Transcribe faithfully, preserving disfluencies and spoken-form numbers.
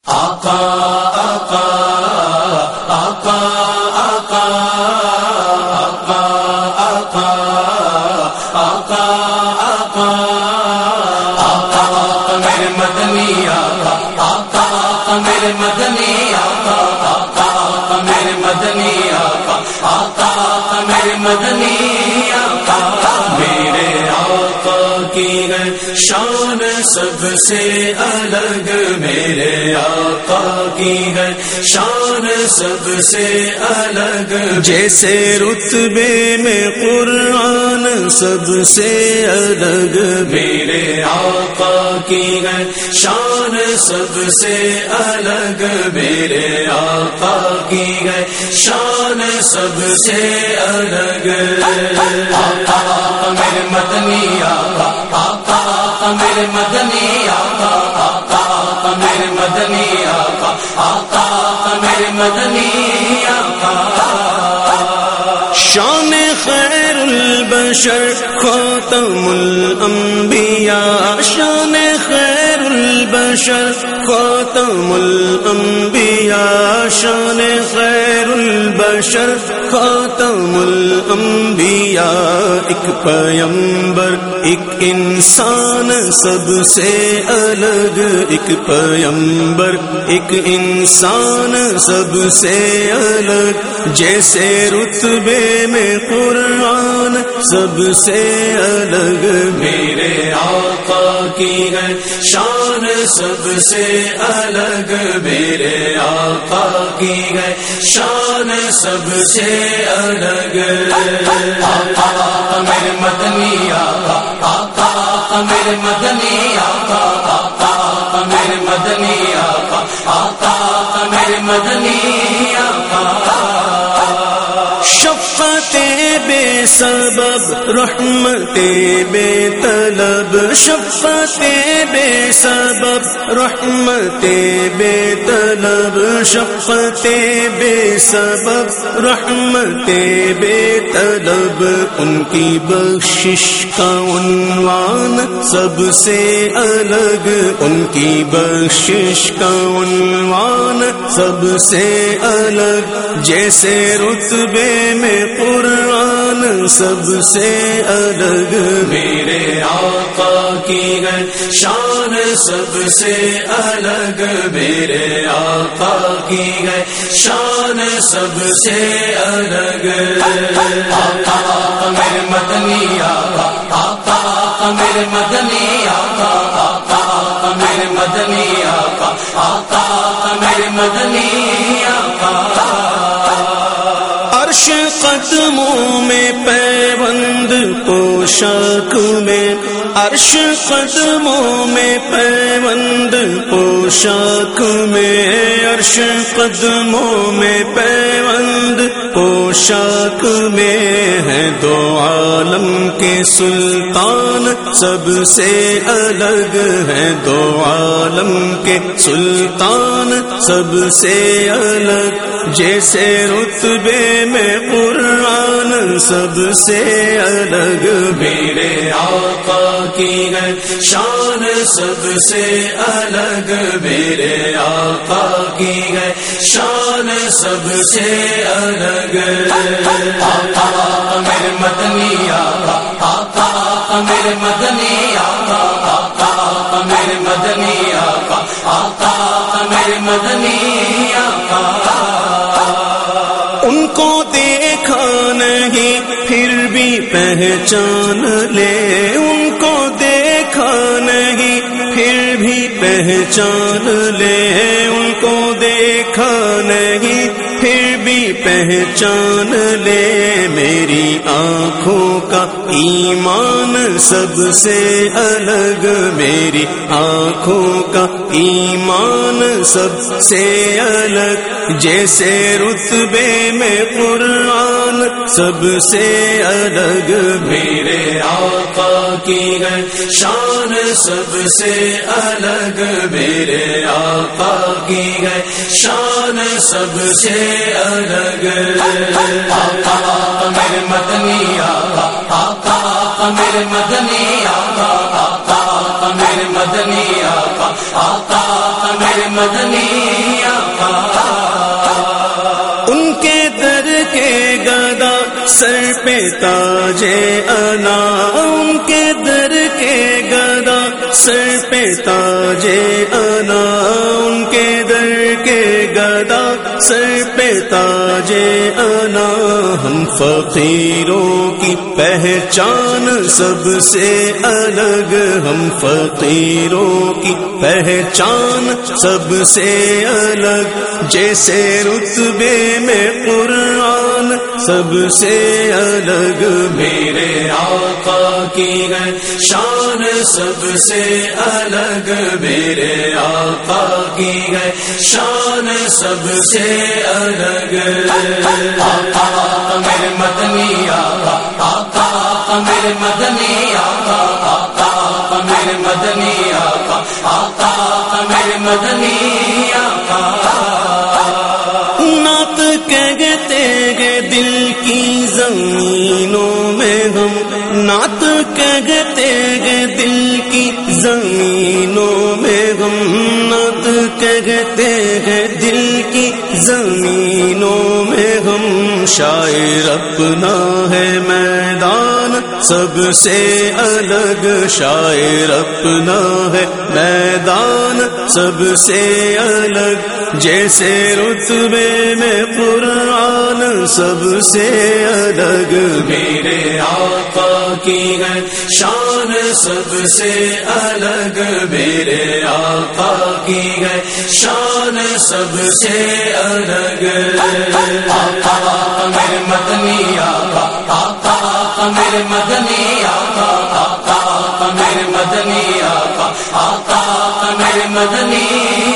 آقا آقا آقا آقا آقا آقا آقا آقا آقا میرے مدنی آقا آقا آقا میرے مدنی آقا آقا آقا میرے مدنی آقا آقا آقا میرے مدنی آقا میرے آقا کی ہے شان سب سے الگ میرے آقا کی ہے شان سب سے الگ جیسے رتبے میں قرآن سب سے الگ میرے آقا کی ہے شان سب سے الگ میرے آقا کی ہے شان سب سے الگ آقا آقا میرے مدنی آقا آقا آقا میرے مدنی آقا آقا آقا میرے مدنی آقا آقا آقا میرے مدنی آقا شان خیر البشر خاتم الانبیاء شان خیر البشر خاتم الانبیاء شان خیر البشر خاتم الانبیاء ایک پیمبر ایک انسان سب سے الگ ایک پیمبر ایک انسان سب سے الگ جیسے رتبے میں قرآن سب سے الگ میرے آقا کی ہے شان سب سے الگ میرے آقا کی ہے شان سب سے الگ آقا آقا میرے مدنی آقا آقا آقا میرے مدنی آقا آقا آقا میرے مدنی آقا آقا آقا میرے مدنی آقا شفقت بے سبب رحمت بے طلب شفقت بے سبب رحمت بے طلب شفقت بے سبب رحمت بے طلب ان کی بخشش کا عنوان سب سے الگ ان کی بخشش کا عنوان سب سے الگ جیسے رتبے میں قرآن سب سے الگ میرے آقا کی ہے شان سب سے الگ میرے آقا کی ہے شان سب سے الگ آقا آقا میرے مدنی آقا آقا آقا میرے مدنی آقا آقا آقا میرے مدنی آقا آقا آقا میرے مدنی آقا عرش قدموں میں پیوند پوشاک میں عرش قدموں میں پیوند پوشاک میں عرش قدموں میں پیوند پوشاک میں ہے دو عالم کے سلطان سب سے الگ ہے دو عالم کے سلطان سب سے الگ جیسے رتبے میں قرآن سب سے الگ میرے آقا کی ہے شان سب سے الگ میرے آقا کی ہے شان سب سے الگ آقا آقا میرے مدنی آقا آقا آقا میرے مدنی آقا آقا آقا میرے مدنی آقا آقا آقا میرے مدنی آقا ان کو دیکھا نہیں پھر بھی پہچان لے ان کو دیکھا نہیں پھر بھی پہچان لے ان کو دیکھا نہیں پھر بھی پہچان لے میری آنکھوں کا ایمان سب سے الگ میری آنکھوں کا ایمان سب سے الگ جیسے رتبے میں قرآن سب سے الگ میرے آقا کی ہے شان سب سے الگ میرے آقا کی ہے شان سب سے الگ آقا آقا میرے مدنی آقا آقا آقا میرے مدنی آقا آقا آقا میرے مدنی آقا آقا آقا میرے میرے مدنی آقا، ان کے در کے گدا سر پہ تاج انا، ان کے در کے گدا سر پہ تاج انا، ان کے در کے گدا سر پہ تاج انا، ہم فقیروں کی پہچان سب سے الگ، ہم فقیروں کی پہچان سب سے الگ، جیسے رتبے میں قرآن سب سے الگ، میرے آقا کی ہے شان سب سے الگ، میرے آقا کی ہے شان سب سے الگ، آقا میرے مدنی آقا، آقا میرے مدنی آقا، آقا میرے مدنی آقا، آقا میرے مدنی آقا، نعت کہتے ہیں دل کی زمینوں میں ہم، نعت کہتے ہیں دل کی زمینوں میں ہم، نعت کہتے ہیں دل کی زمینوں میں ہم، شاعر اپنا ہے میدان سب سے الگ، شاعر اپنا ہے میدان سب سے الگ، جیسے رتبے میں قرآن سب سے الگ، میرے آقا کی ہے شان سب سے الگ، میرے آقا کی ہے شان سب سے الگ، آقا میرے مدنی آقا، آقا میرے مدنی آقا، آقا میرے مدنی آقا، آقا میرے مدنی